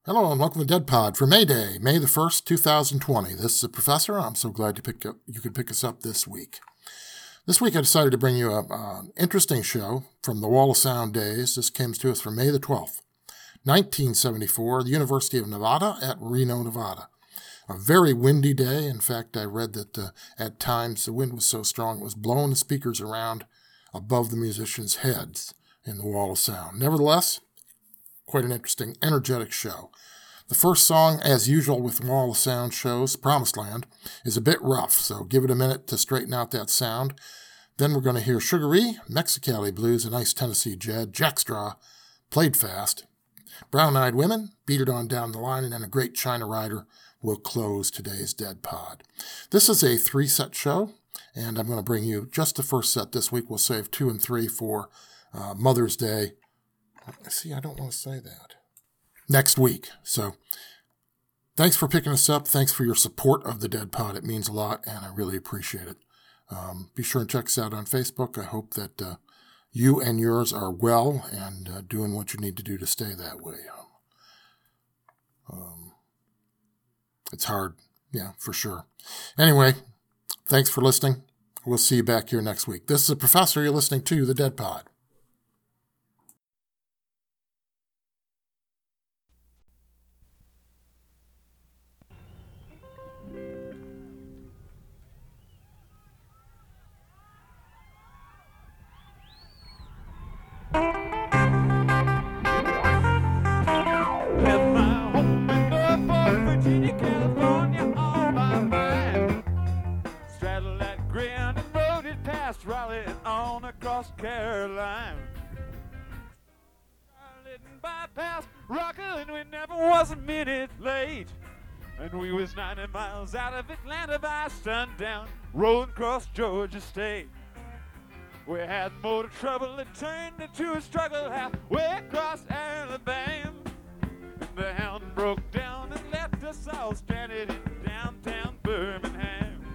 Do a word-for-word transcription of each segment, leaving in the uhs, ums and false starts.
Hello and welcome to Dead Pod for May Day, May the first, two thousand twenty. This is the Professor. I'm so glad you, picked up, you could pick us up this week. This week I decided to bring you an uh, interesting show from the Wall of Sound days. This comes to us from May the twelfth, nineteen seventy-four, the University of Nevada at Reno, Nevada. A very windy day. In fact, I read that uh, at times the wind was so strong it was blowing the speakers around above the musicians' heads in the Wall of Sound. Nevertheless, quite an interesting, energetic show. The first song, as usual with Wall of Sound shows, Promised Land, is a bit rough, so give it a minute to straighten out that sound. Then we're going to hear Sugaree, Mexicali Blues, a nice Tennessee Jed, Jackstraw, Played Fast, Brown Eyed Women, Beat It On Down the Line, and then a great China Rider will close today's Dead Pod. This is a three-set show, and I'm going to bring you just the first set this week. We'll save two and three for uh, Mother's Day. See, I don't want to say that. Next week. So, thanks for picking us up. Thanks for your support of the Dead Pod. It means a lot, and I really appreciate it. Um, be sure and check us out on Facebook. I hope that uh, you and yours are well and uh, doing what you need to do to stay that way. Um, it's hard, yeah, for sure. Anyway, thanks for listening. We'll see you back here next week. This is the Professor. You're listening to the Dead Pod. Raleigh on across Caroline. Starlit bypass Rockland, we never was a minute late. And we was ninety miles out of Atlanta by sundown, rolling across Georgia State. We had motor trouble, it turned into a struggle halfway across Alabama. The hound broke down and left us all stranded in downtown Birmingham.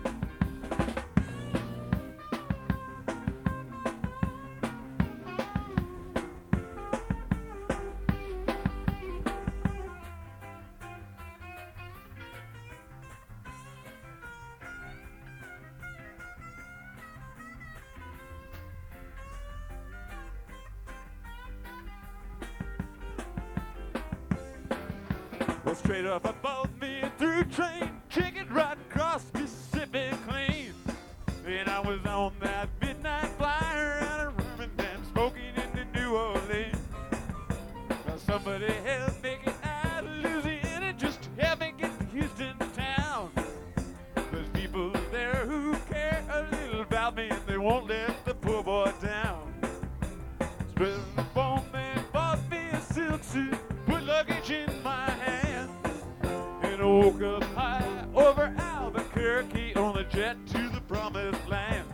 Well, straight up above me through train, kicking right across Mississippi clean. And I was on that midnight flyer out of Birmingham, smoking into New Orleans. Well, somebody help make it out of Louisiana, just to help me get to Houston town. There's people there who care a little about me, and they won't let the poor boy down. Spread the phone, man bought me a silk suit, put luggage in my hand. I woke up high over Albuquerque on a jet to the promised land.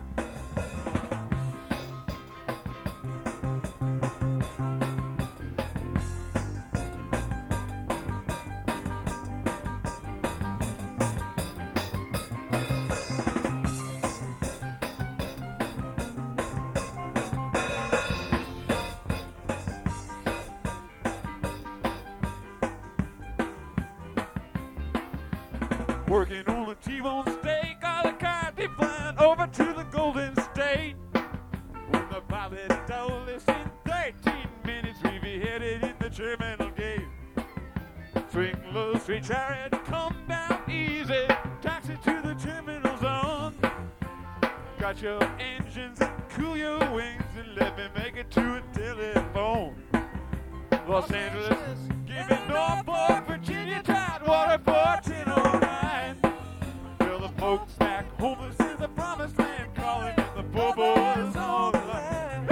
Working on a T-bone steak, all the cars be flying over to the Golden State. When the pilot told us in thirteen minutes we'd be headed in the terminal gate. Swing low, straight chariot, come down easy, taxi to the terminal zone. Got your engines and cool your wings and let me make it to a telephone. Los Angeles, give me Norfolk, Virginia, Tidewater, fourteen oh nine. Tell the folks back home this is the promised land, calling in the poor boys on the line.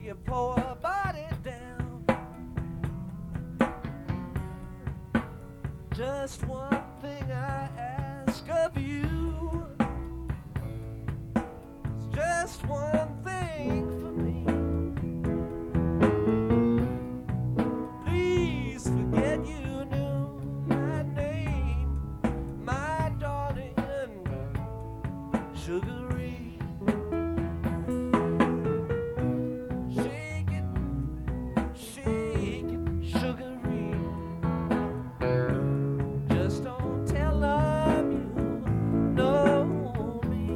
your poor body down. Just one thing I ask of you. It's just one thing for me. Please forget you knew my name, my darling Sugaree. Shake it, shake it, Sugaree. Just don't tell them you know me.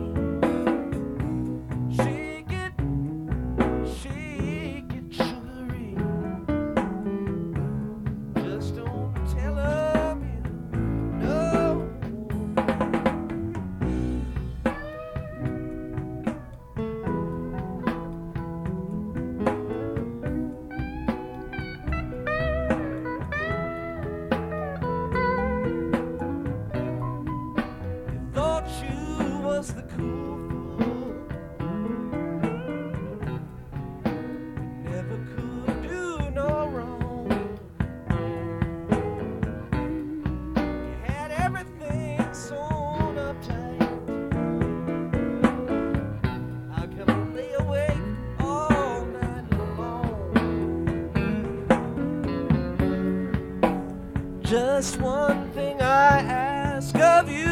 Shake it, shake it, Sugaree. Just don't tell them you know me. Thought you was the cool fool. Never could do no wrong. You had everything sewn up tight. How come you lay awake all night long? Just one thing I ask of you.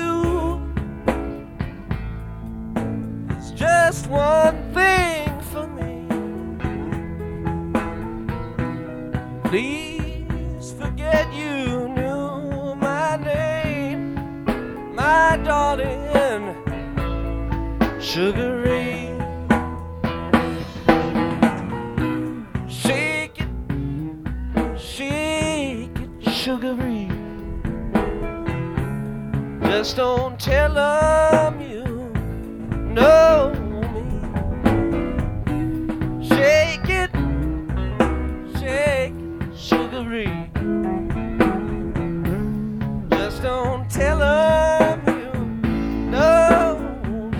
It's just one thing for me. Please forget you knew my name, my darling Sugaree. Shake it, shake it, Sugaree. Just don't tell them you know me. Shake it, shake it, Sugaree. Just don't tell them you know me.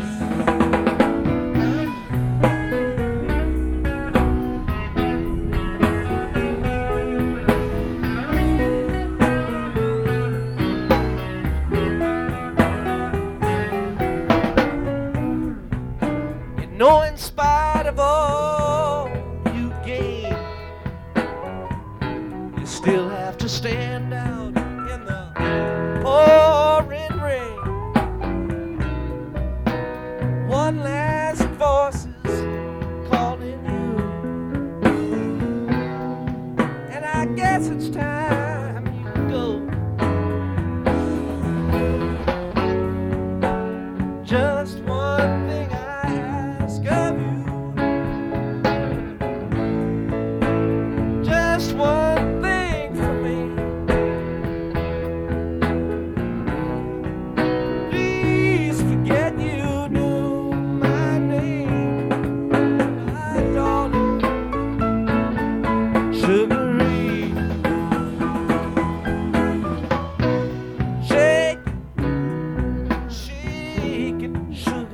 You know, in spite of all you gain, you still have to stand out in the pouring rain. One last voice is calling you, and I guess it's time you go. Just one thing I ask of you. Just one thing for me. Please forget you knew my name, my darling Sugaree. Shake, shake it, sugar.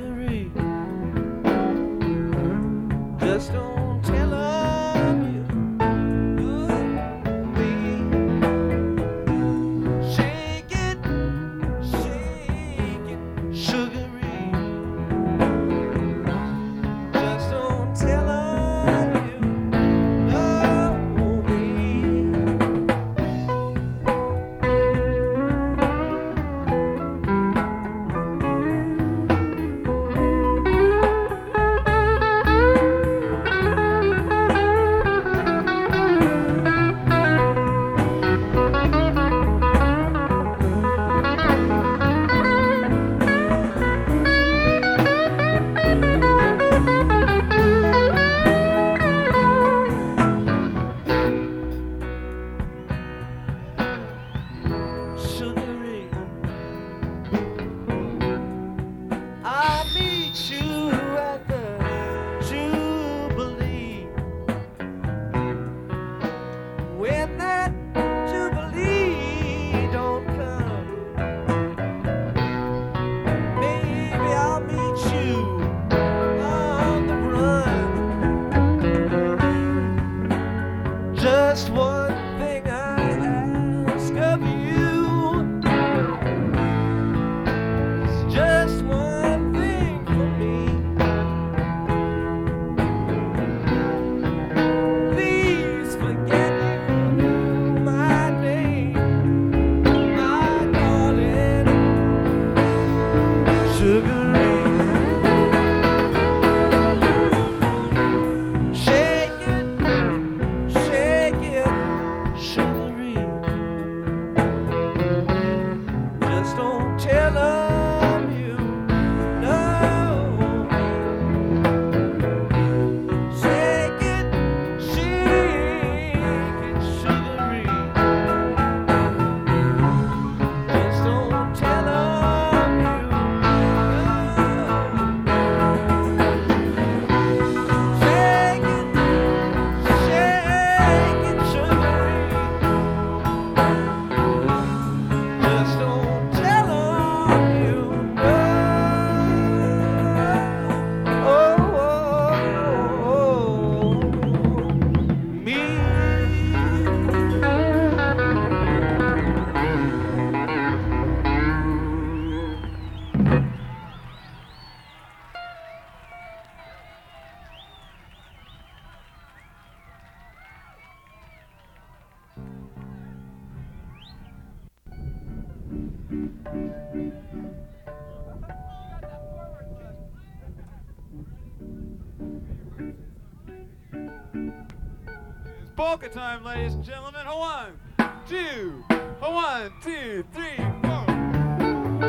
just one thing for me. Please forget you, my name, my darling, Sugar Ray. Shake it, shake it, Sugar Ray. Just don't tell 'em you know. Shake it, shake it, Sugar Ray. Just don't tell 'em you know. Shake it, shake it, Sugar Ray. Just don't tell 'em you know. Oh, oh, oh, me. It's polka time, ladies and gentlemen. A one, two, a one, two, three, four.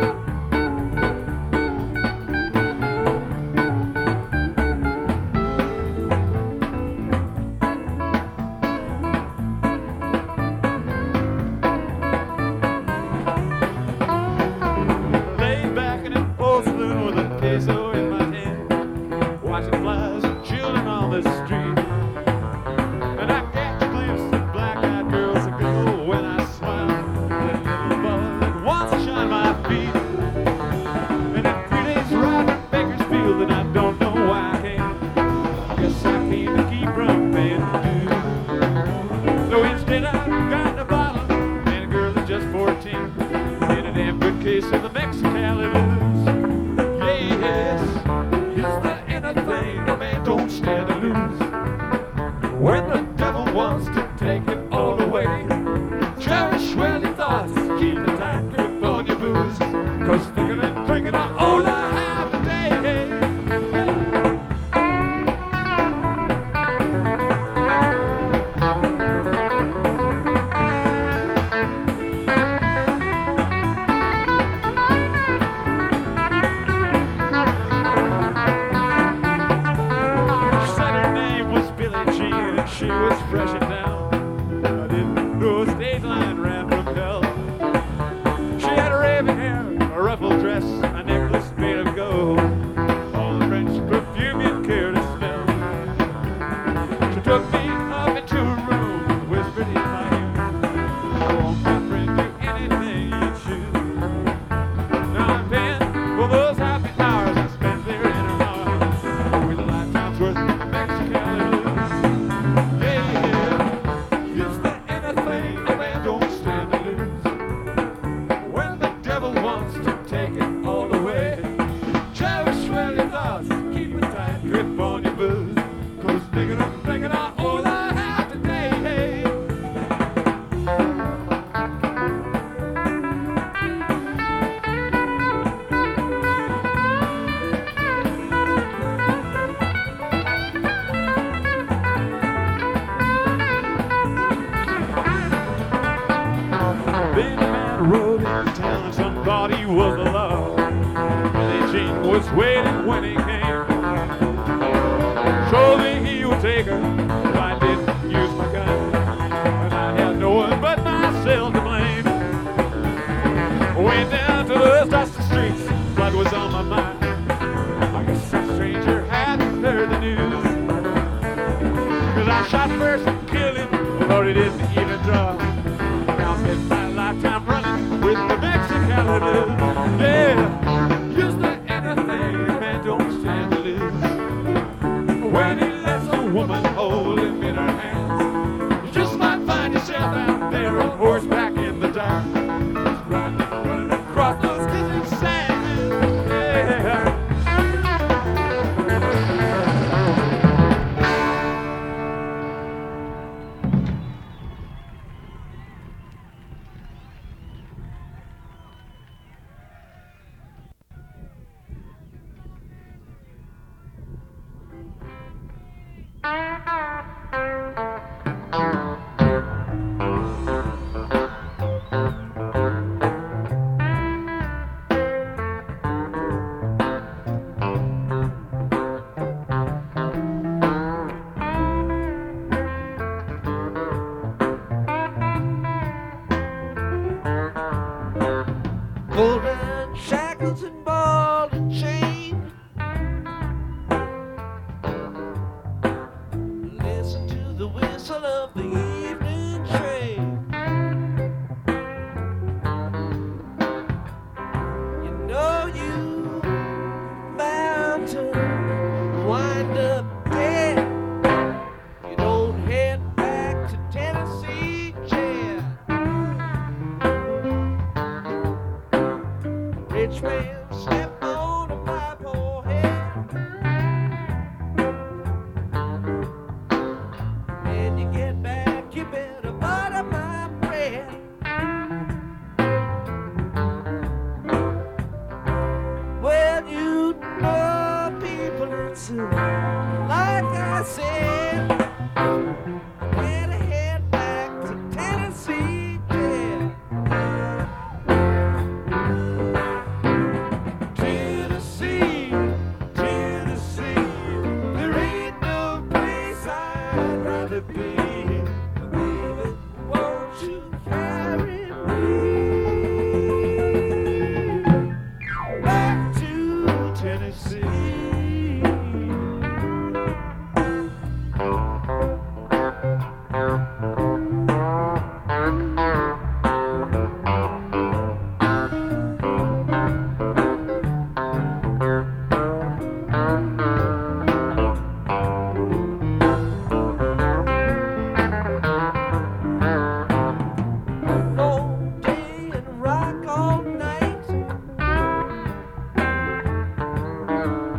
Laid back in an old saloon with a peso in my hand, watching flies and children on the street. And I catch a glimpse of black-eyed girls that glow when I smile. That little bud that wants to shine my feet. And in three days ride to Bakersfield, and I don't know why I came. Guess I came to keep from paying dues. So instead I got a bottle and a girl that's just fourteen, and a damn good case of the Mexicali blues. Yes, it's the inner thing a man don't stand to lose. When the devil wants to take it all away, cherish well your thoughts, keep the tight grip on your booze. Cause thinking and drinking are all I have today. She said her name was Billie Jean and she was fresh and down. I didn't know a stage line ran from hell. She had a raven hair, a ruffled dress, a necklace made of gold, all the French perfume you care to smell. She took me up into a room and whispered in my ear, "Go on, my friend, do anything you choose." Now I'm paying for those happy hours I spent there in her arms, with a lifetime's worth of Mexicali blues. Yeah, yeah, it's the inner thing a man don't stand to lose. When the devil wants to take it all away, cherish well your thoughts, keep a tight grip on your booze. Cause thinking and thinking are all I have today. Then a man rode into town and somebody was alive. Billie Jean was waiting when he came. Surely he would take her if I didn't use my gun, and I had no one but myself to blame. Went down to those dusty streets, blood was on my mind. I guess some stranger hadn't heard the news. Cause I shot first and killed him before he didn't even draw. Now spent my lifetime running with the Mexicali blues. Yeah, use the inner thing a man don't stand to lose. When he lets a woman hold him in her hands, you just might find yourself out there on horseback in the dark, riding, running across those desert sands. So, like I said, I better head back to Tennessee, yeah. Tennessee, Tennessee, there ain't no place I'd rather be. Baby, won't you carry me back to Tennessee? All day and rock all night.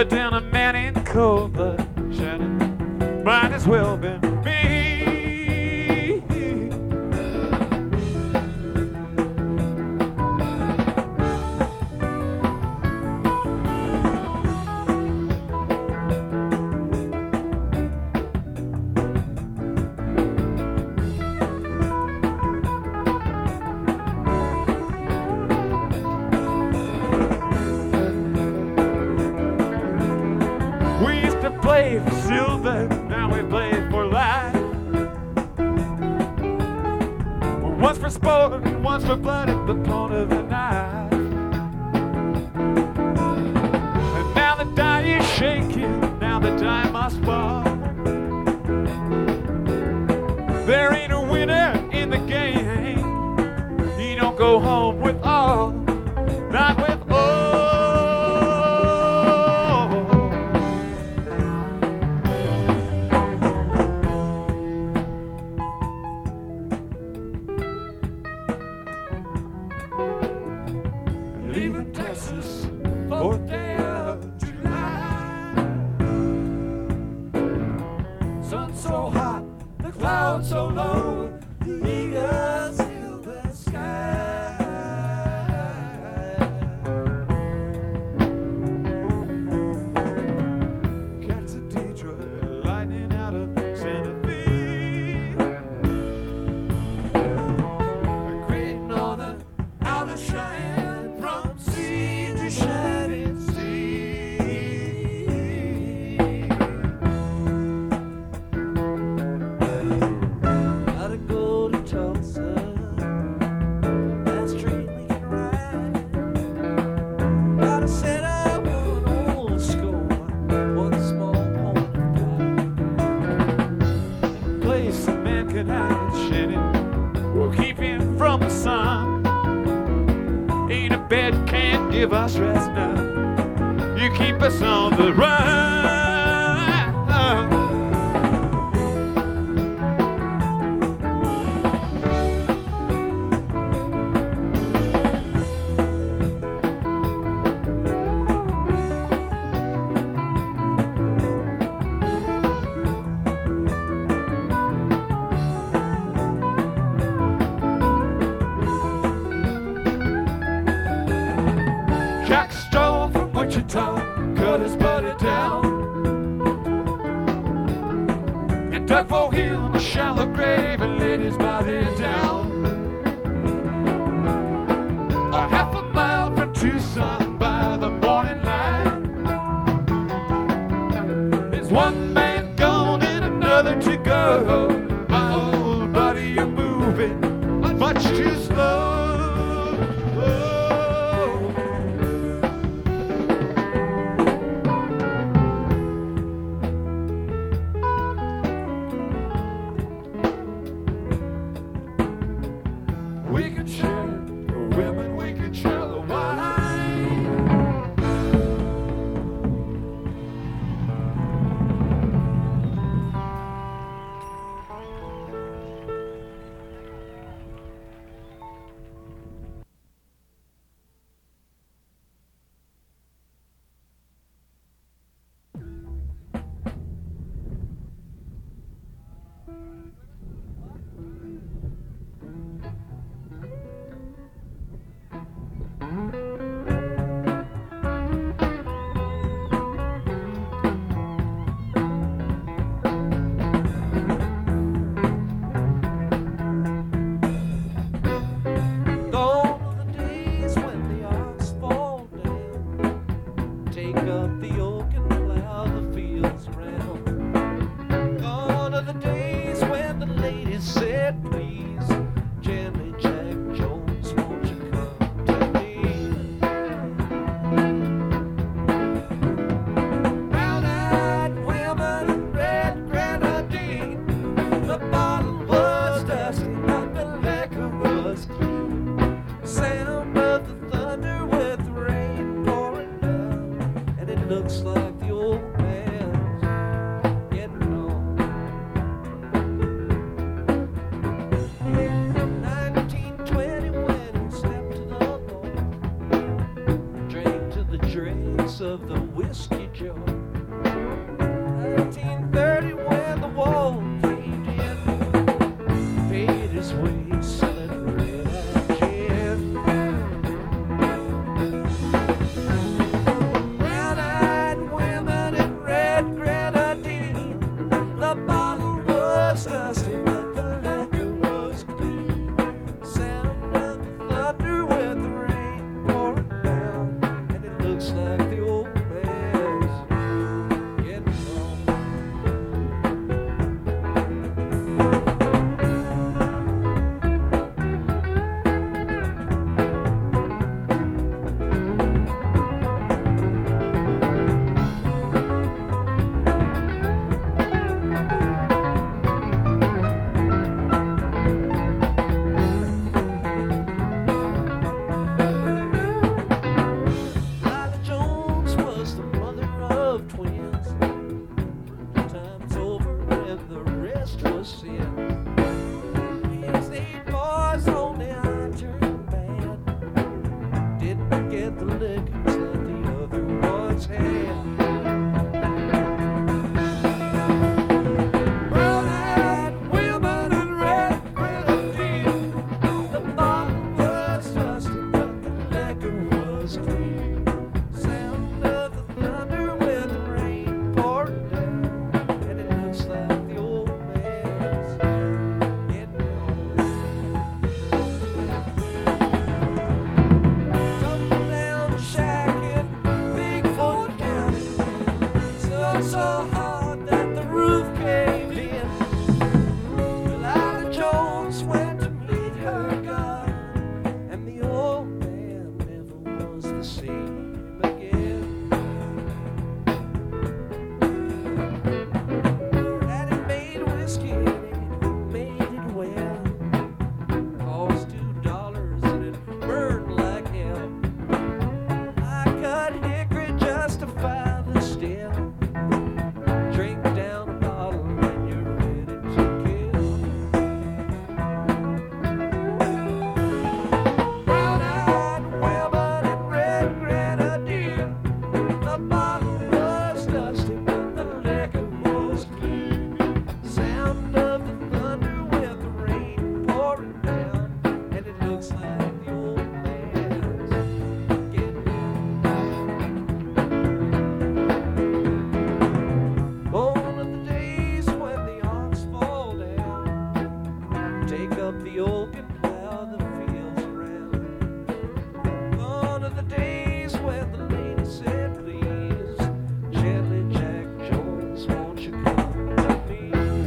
Cut down a man in cold blood, Shannon. Might as well been me. Play for silver, now we play for life. Once for sport, and once for blood at the point of the knife. And now the die is shaking, now the die must fall. There ain't a winner in the game. You don't go home with all, not with all. Leaving Texas, fourth day of July. Sun so hot, the clouds so low, the eagles fill the sky. Cats of Detroit, lightning out of Santa Fe, creating all the outer Cheyenne. From sea to shining sea. Gotta go to Tulsa. That street we can ride. Gotta set up an old score for the small point of pride. Place a man can hide, Shannon. We'll keep him from the sun. Ain't a bed can't give us rest now. You keep us on the run. Jack stole from Wichita, cut his buddy down, and dug for him a shallow grave and laid his body down. A half a mile from Tucson by the morning light. There's one man gone and another to go. My old buddy, you're moving much too slow. We can share the women, we can share the wine. was dusty, but the liquor was clean. Sound of the thunder with the rain pouring down, and it looks like the old man's getting home. Lila Jones was the mother of twins. Time's over and the rest was sin. These eight boys on the eye turned bad. Didn't get the lickings that the other ones had. Brown-eyed women and red grenadine. The bottle was dusty, but the liquor was clean. Sound of the thunder with the rain pouring down, and it looks like the old man's getting home. Tumble down shack in Bigfoot County. So, so hard that the roof caved in. Lila Jones went to meet her God, and the old man never was the same again. Daddy made whiskey and he made it well. Cost two dollars and it burned like hell. I cut hickory just to find the stem. Drink down a bottle when you're ready to kill. Brown-eyed women and red grenadine. The bottle was dusty, but the liquor was clean. Sound of the thunder with the rain pouring down, and it looks like the old man's getting home. One of the days when the ox fall down, take up the yoke and plow the fields around. One of the days when the lady said, please, gently Jack Jones, won't you come to me?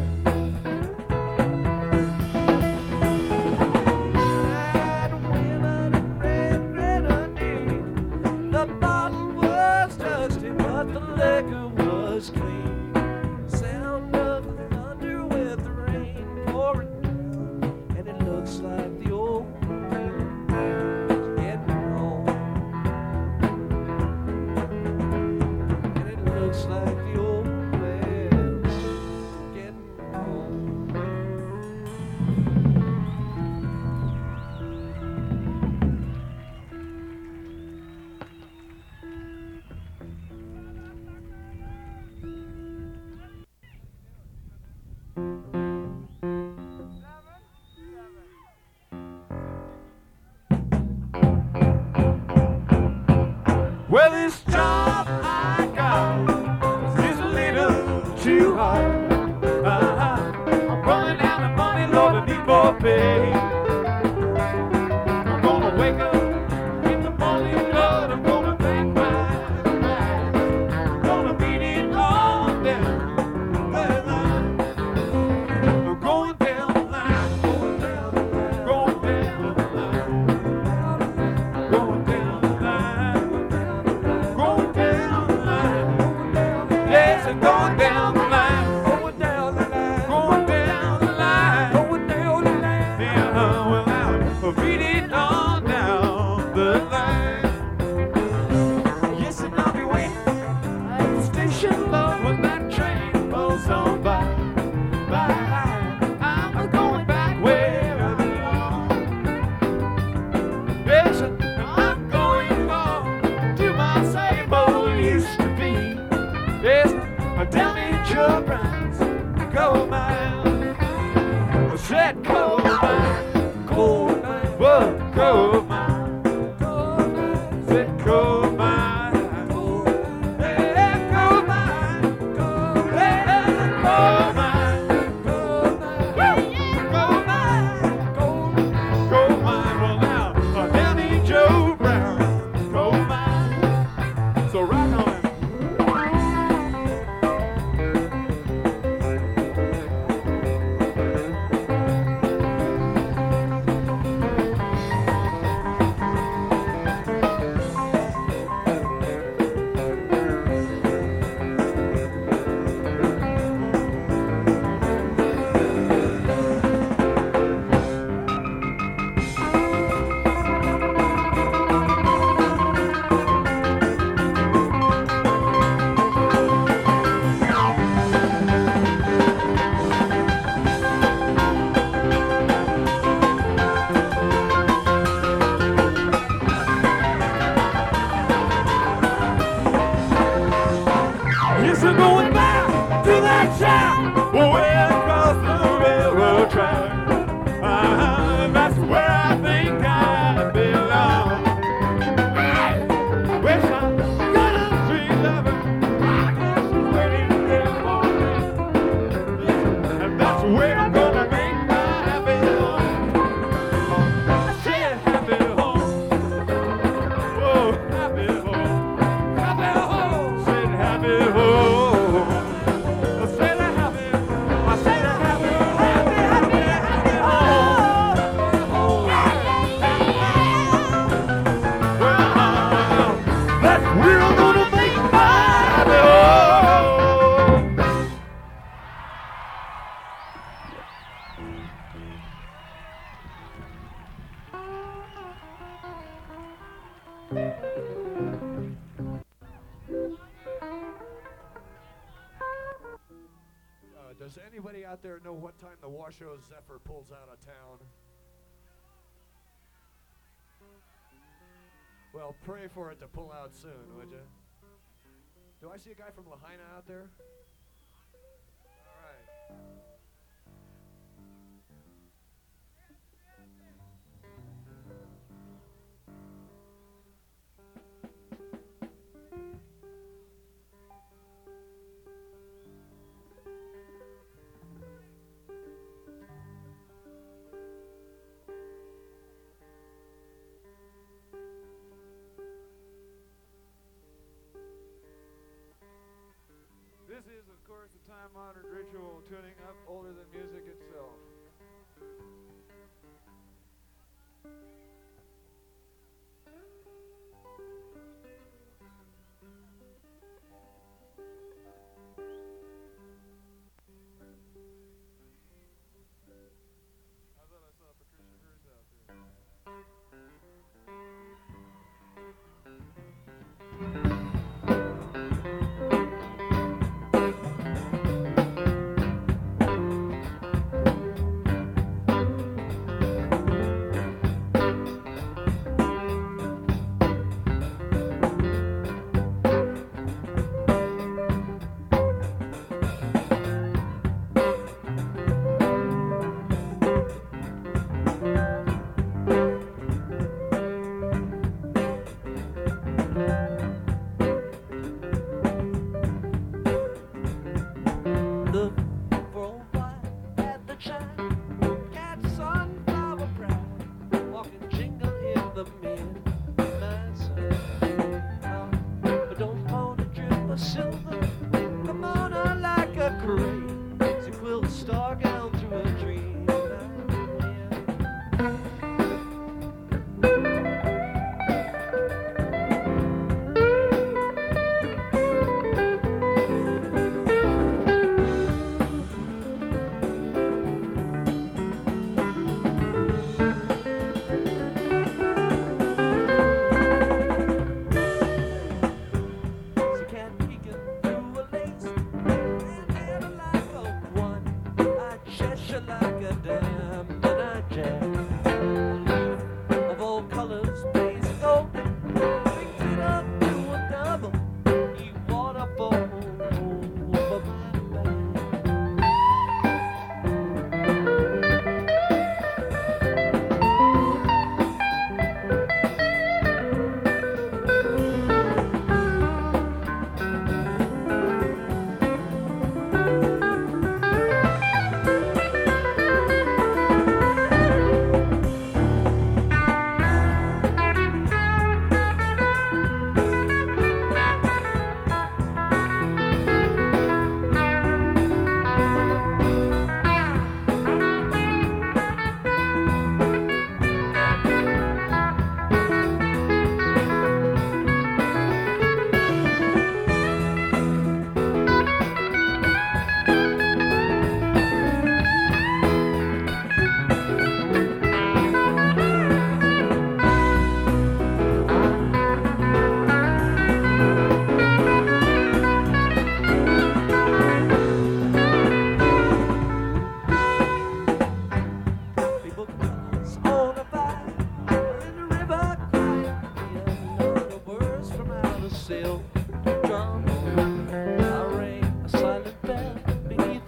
Brown-eyed women and red grenadine. The bottle was dusty, but the liquor was clean. Sound of the thunder with the rain pouring down, and it looks like the old man's getting home. And it looks like the old man's getting home. Well, this job I got is a little too hard. Uh-huh. I'm running out of money, Lord, I need more pay. I'm gonna wake up in the morning, Lord, I'm gonna pack my bags. I'm gonna beat it all down the line. I'm going down the line, going down the line, going down the line, going down the line. Going down the line, yes, I'm going down the line, going down the line, going down the line, going down the line. Yeah, well, I'll beat it on down the line. Yes, and I'll be waiting at the station, Lord, when that train pulls on by. by. I'm going back where I belong. Yes, I'm going home to my same old used to be. Yes, down in your brines, coal mine. I said coal mine, coal mine, what coal mine? Said coal mine, yeah, coal mine, yeah, coal mine, Shout! Way across the railroad track. Uh-huh, that's where I think I belong. Wish I got a sweet lover. I guess she's waiting there for me. And that's where I'm gonna make my happy home. I said happy home. Oh, happy home. Happy home. Said happy home. Does anybody out there know what time the Washoe Zephyr pulls out of town? Well, pray for it to pull out soon, would you? Do I see a guy from Lahaina out there? All right. This is, of course, a time-honored ritual tuning up older than music itself. I thought I saw Patricia Hearst out there.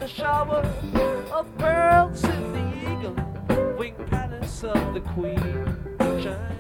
a shower of pearls in the eagle wing palace of the queen shining.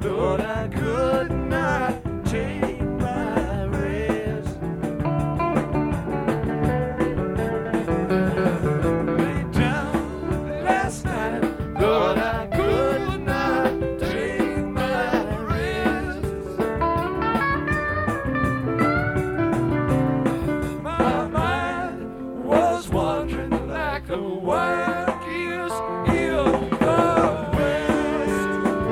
Lord, I could not take my rest. Lay down last night, Lord, I could not take my rest. My mind was wandering like a wild goose in the west.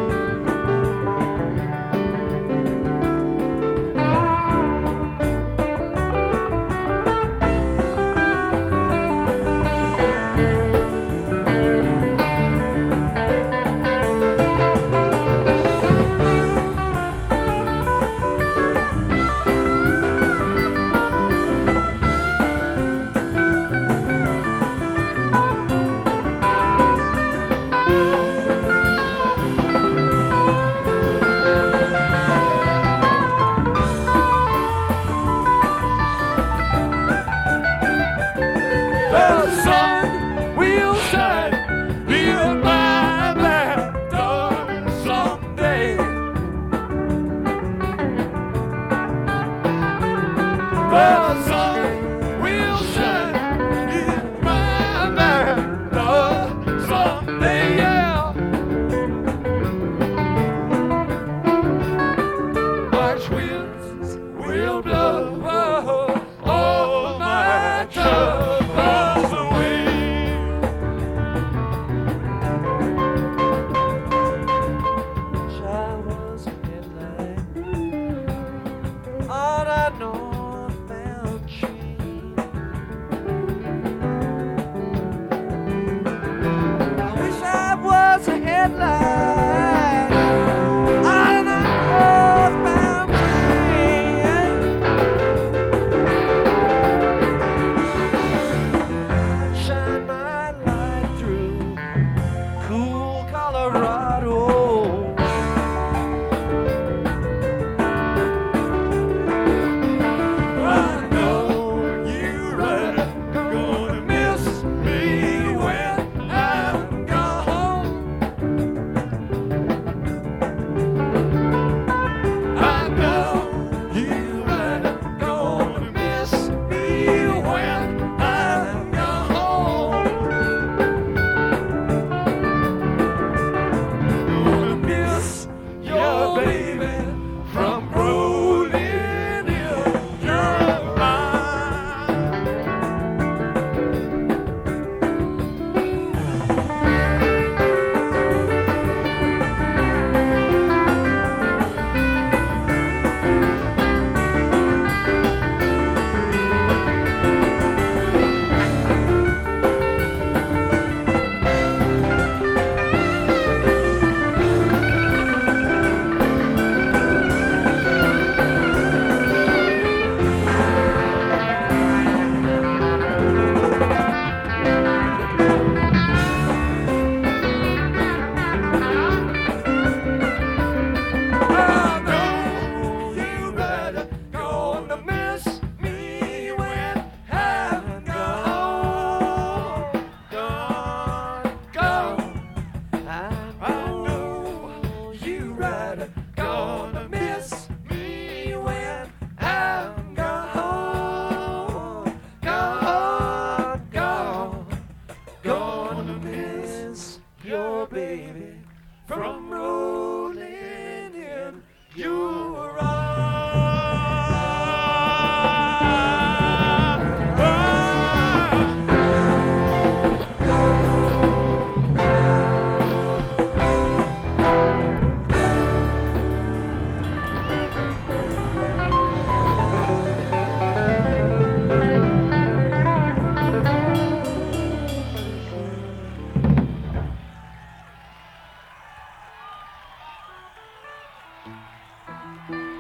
The sun will shine in my back door someday. The sun will shine in my back door someday, yeah. March winds will blow all my troubles away. Wish I was a headlight on a northbound train. I wish I was a headlight on a northbound train. Shine my light through cool Colorado. I know you right, gonna miss me when I'm gone. I know you right, gonna miss me when I'm gone. Gonna miss your baby from rolling in your mind. I know you right, gonna miss me when I'm gone, gone, gone. I know you right, gonna miss me when I'm gone, gone, gone. Gonna miss your baby from rolling in your arms.